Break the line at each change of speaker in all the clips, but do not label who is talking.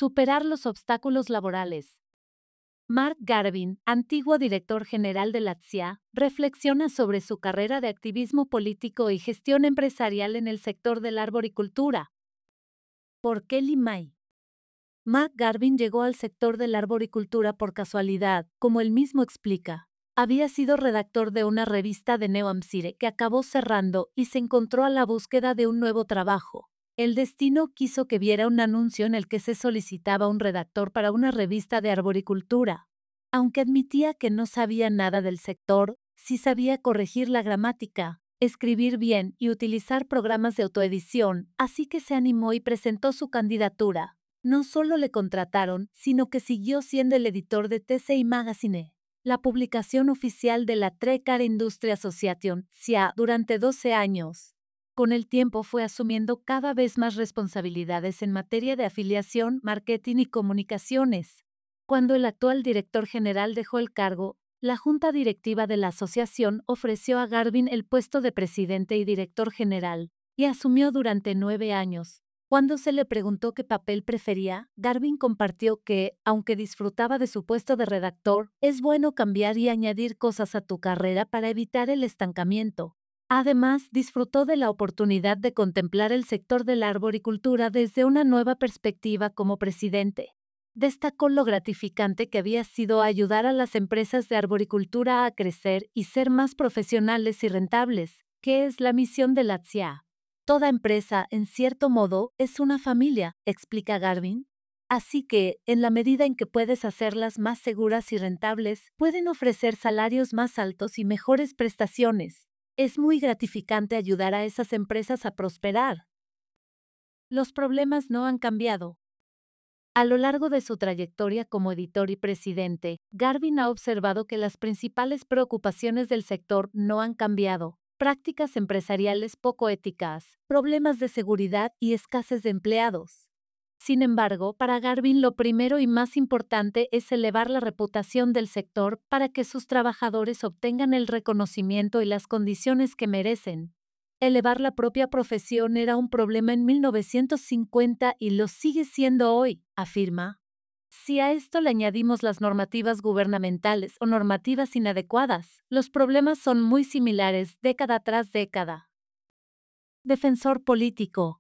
Superar los obstáculos laborales. Mark Garvin, antiguo director general de la TSIA, reflexiona sobre su carrera de activismo político y gestión empresarial en el sector de la arboricultura. ¿Por qué Limay? Mark Garvin llegó al sector de la arboricultura por casualidad, como él mismo explica. Había sido redactor de una revista de New Hampshire que acabó cerrando y se encontró a la búsqueda de un nuevo trabajo. El destino quiso que viera un anuncio en el que se solicitaba un redactor para una revista de arboricultura. Aunque admitía que no sabía nada del sector, sí sabía corregir la gramática, escribir bien y utilizar programas de autoedición, así que se animó y presentó su candidatura. No solo le contrataron, sino que siguió siendo el editor de TCI Magazine, la publicación oficial de la Trade Industry Association, SIA, durante 12 años. Con el tiempo fue asumiendo cada vez más responsabilidades en materia de afiliación, marketing y comunicaciones. Cuando el actual director general dejó el cargo, la junta directiva de la asociación ofreció a Garvin el puesto de presidente y director general, y asumió durante 9 años. Cuando se le preguntó qué papel prefería, Garvin compartió que, aunque disfrutaba de su puesto de redactor, es bueno cambiar y añadir cosas a tu carrera para evitar el estancamiento. Además, disfrutó de la oportunidad de contemplar el sector de la arboricultura desde una nueva perspectiva como presidente. Destacó lo gratificante que había sido ayudar a las empresas de arboricultura a crecer y ser más profesionales y rentables, que es la misión de la TSIA. Toda empresa, en cierto modo, es una familia, explica Garvin. Así que, en la medida en que puedes hacerlas más seguras y rentables, pueden ofrecer salarios más altos y mejores prestaciones. Es muy gratificante ayudar a esas empresas a prosperar. Los problemas no han cambiado. A lo largo de su trayectoria como editor y presidente, Garvin ha observado que las principales preocupaciones del sector no han cambiado. Prácticas empresariales poco éticas, problemas de seguridad y escasez de empleados. Sin embargo, para Garvin lo primero y más importante es elevar la reputación del sector para que sus trabajadores obtengan el reconocimiento y las condiciones que merecen. Elevar la propia profesión era un problema en 1950 y lo sigue siendo hoy, afirma. Si a esto le añadimos las normativas gubernamentales o normativas inadecuadas, los problemas son muy similares década tras década. Defensor político.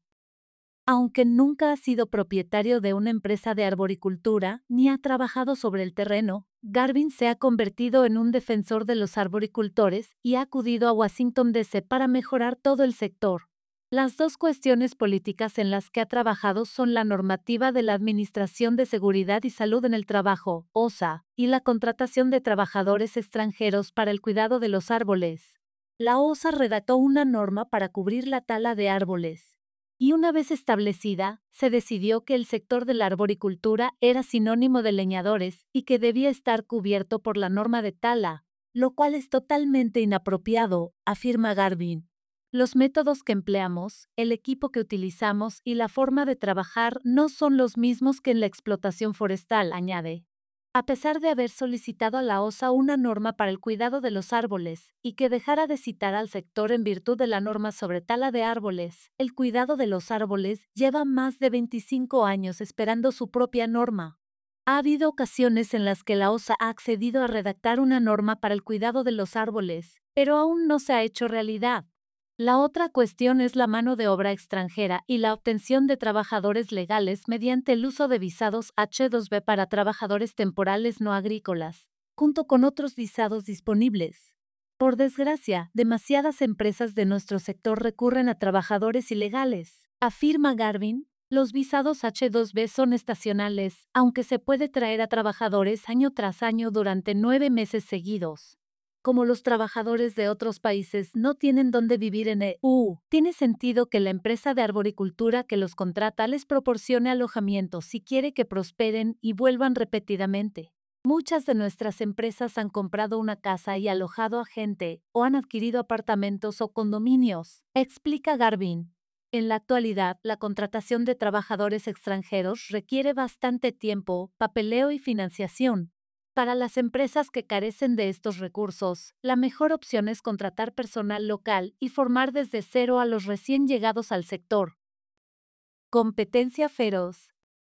Aunque nunca ha sido propietario de una empresa de arboricultura ni ha trabajado sobre el terreno, Garvin se ha convertido en un defensor de los arboricultores y ha acudido a Washington, D.C. para mejorar todo el sector. Las dos cuestiones políticas en las que ha trabajado son la normativa de la Administración de Seguridad y Salud en el Trabajo, OSHA, y la contratación de trabajadores extranjeros para el cuidado de los árboles. La OSHA redactó una norma para cubrir la tala de árboles. Y una vez establecida, se decidió que el sector de la arboricultura era sinónimo de leñadores y que debía estar cubierto por la norma de tala, lo cual es totalmente inapropiado, afirma Garvin. Los métodos que empleamos, el equipo que utilizamos y la forma de trabajar no son los mismos que en la explotación forestal, añade. A pesar de haber solicitado a la OSA una norma para el cuidado de los árboles y que dejara de citar al sector en virtud de la norma sobre tala de árboles, el cuidado de los árboles lleva más de 25 años esperando su propia norma. Ha habido ocasiones en las que la OSA ha accedido a redactar una norma para el cuidado de los árboles, pero aún no se ha hecho realidad. La otra cuestión es la mano de obra extranjera y la obtención de trabajadores legales mediante el uso de visados H-2B para trabajadores temporales no agrícolas, junto con otros visados disponibles. Por desgracia, demasiadas empresas de nuestro sector recurren a trabajadores ilegales, afirma Garvin. Los visados H-2B son estacionales, aunque se puede traer a trabajadores año tras año durante 9 meses seguidos. Como los trabajadores de otros países no tienen dónde vivir en EU, tiene sentido que la empresa de arboricultura que los contrata les proporcione alojamiento si quiere que prosperen y vuelvan repetidamente. Muchas de nuestras empresas han comprado una casa y alojado a gente, o han adquirido apartamentos o condominios, explica Garvin. En la actualidad, la contratación de trabajadores extranjeros requiere bastante tiempo, papeleo y financiación. Para las empresas que carecen de estos recursos, la mejor opción es contratar personal local y formar desde cero a los recién llegados al sector. Competencia feroz.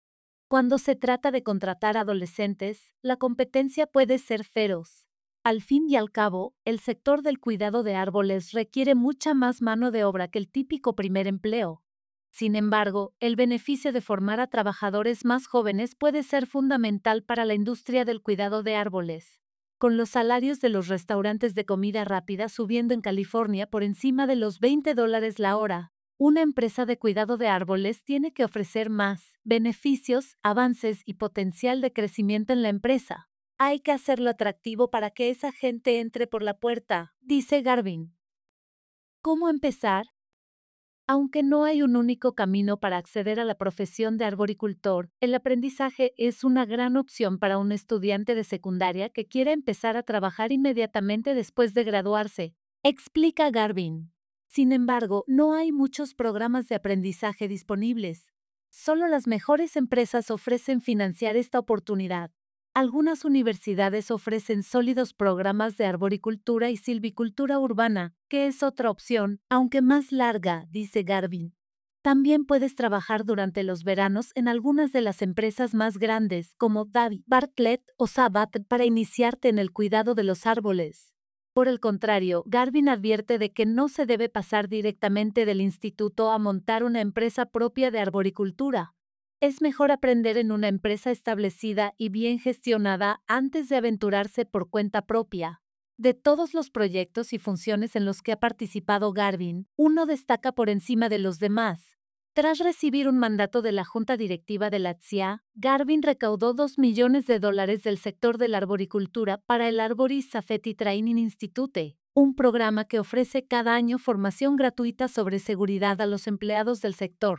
Cuando se trata de contratar adolescentes, la competencia puede ser feroz. Al fin y al cabo, el sector del cuidado de árboles requiere mucha más mano de obra que el típico primer empleo. Sin embargo, el beneficio de formar a trabajadores más jóvenes puede ser fundamental para la industria del cuidado de árboles. Con los salarios de los restaurantes de comida rápida subiendo en California por encima de los $20 la hora, una empresa de cuidado de árboles tiene que ofrecer más beneficios, avances y potencial de crecimiento en la empresa. Hay que hacerlo atractivo para que esa gente entre por la puerta, dice Garvin. ¿Cómo empezar? Aunque no hay un único camino para acceder a la profesión de arboricultor, el aprendizaje es una gran opción para un estudiante de secundaria que quiera empezar a trabajar inmediatamente después de graduarse, explica Garvin. Sin embargo, no hay muchos programas de aprendizaje disponibles. Solo las mejores empresas ofrecen financiar esta oportunidad. Algunas universidades ofrecen sólidos programas de arboricultura y silvicultura urbana, que es otra opción, aunque más larga, dice Garvin. También puedes trabajar durante los veranos en algunas de las empresas más grandes, como Davy, Bartlett o Sabat, para iniciarte en el cuidado de los árboles. Por el contrario, Garvin advierte de que no se debe pasar directamente del instituto a montar una empresa propia de arboricultura. Es mejor aprender en una empresa establecida y bien gestionada antes de aventurarse por cuenta propia. De todos los proyectos y funciones en los que ha participado Garvin, uno destaca por encima de los demás. Tras recibir un mandato de la Junta Directiva de la TSIA, Garvin recaudó $2 millones del sector de la arboricultura para el Arborist Safety Training Institute, un programa que ofrece cada año formación gratuita sobre seguridad a los empleados del sector.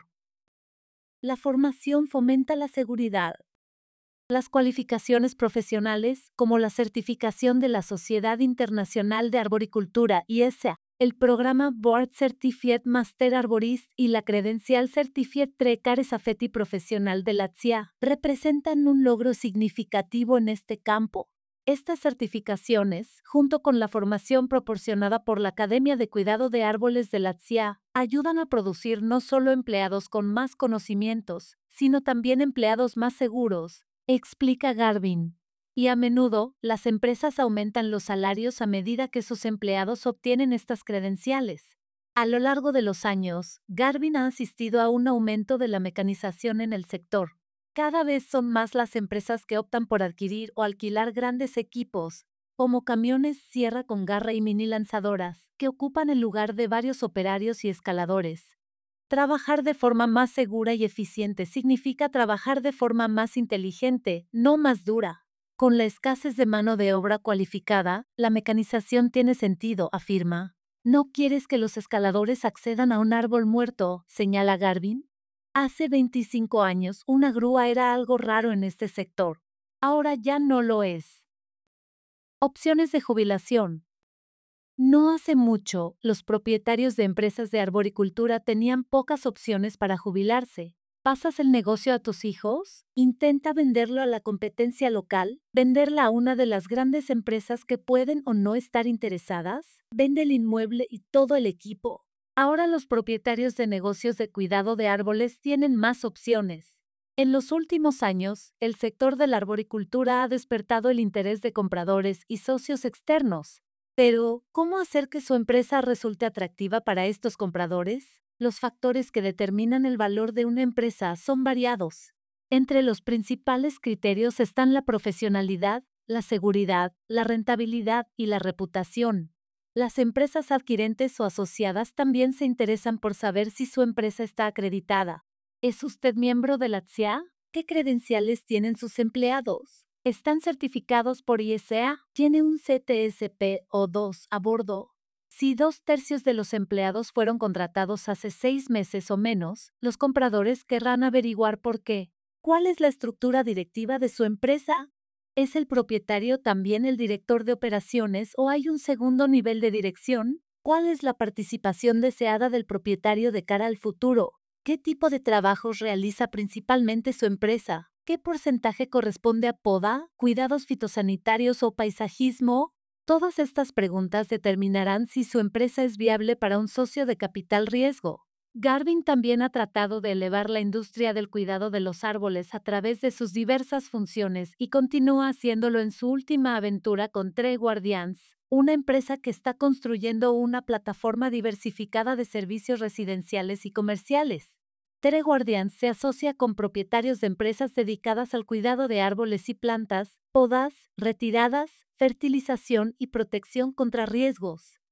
La formación fomenta la seguridad. Las cualificaciones profesionales, como la certificación de la Sociedad Internacional de Arboricultura (ISA), el programa Board Certified Master Arborist y la credencial Certified Tree Safety Profesional de la TSIA, representan un logro significativo en este campo. Estas certificaciones, junto con la formación proporcionada por la Academia de Cuidado de Árboles de la TSIA, ayudan a producir no solo empleados con más conocimientos, sino también empleados más seguros, explica Garvin. Y a menudo, las empresas aumentan los salarios a medida que sus empleados obtienen estas credenciales. A lo largo de los años, Garvin ha asistido a un aumento de la mecanización en el sector. Cada vez son más las empresas que optan por adquirir o alquilar grandes equipos, como camiones sierra con garra y mini lanzadoras, que ocupan el lugar de varios operarios y escaladores. Trabajar de forma más segura y eficiente significa trabajar de forma más inteligente, no más dura. Con la escasez de mano de obra cualificada, la mecanización tiene sentido, afirma. ¿No quieres que los escaladores accedan a un árbol muerto?, señala Garvin. Hace 25 años, una grúa era algo raro en este sector. Ahora ya no lo es. Opciones de jubilación. No hace mucho, los propietarios de empresas de arboricultura tenían pocas opciones para jubilarse. ¿Pasas el negocio a tus hijos? Intenta venderlo a la competencia local, venderla a una de las grandes empresas que pueden o no estar interesadas. Vende el inmueble y todo el equipo. Ahora los propietarios de negocios de cuidado de árboles tienen más opciones. En los últimos años, el sector de la arboricultura ha despertado el interés de compradores y socios externos. Pero, ¿cómo hacer que su empresa resulte atractiva para estos compradores? Los factores que determinan el valor de una empresa son variados. Entre los principales criterios están la profesionalidad, la seguridad, la rentabilidad y la reputación. Las empresas adquirentes o asociadas también se interesan por saber si su empresa está acreditada. ¿Es usted miembro de la TSIA? ¿Qué credenciales tienen sus empleados? ¿Están certificados por ISA? ¿Tiene un CTSP o 2 a bordo? Si 2/3 de los empleados fueron contratados hace 6 meses o menos, los compradores querrán averiguar por qué. ¿Cuál es la estructura directiva de su empresa? ¿Es el propietario también el director de operaciones o hay un segundo nivel de dirección? ¿Cuál es la participación deseada del propietario de cara al futuro? ¿Qué tipo de trabajos realiza principalmente su empresa? ¿Qué porcentaje corresponde a poda, cuidados fitosanitarios o paisajismo? Todas estas preguntas determinarán si su empresa es viable para un socio de capital riesgo. Garvin también ha tratado de elevar la industria del cuidado de los árboles a través de sus diversas funciones y continúa haciéndolo en su última aventura con Tree Guardians, una empresa que está construyendo una plataforma diversificada de servicios residenciales y comerciales. Tree Guardians se asocia con propietarios de empresas dedicadas al cuidado de árboles y plantas, podas, retiradas, fertilización y protección contra riesgos.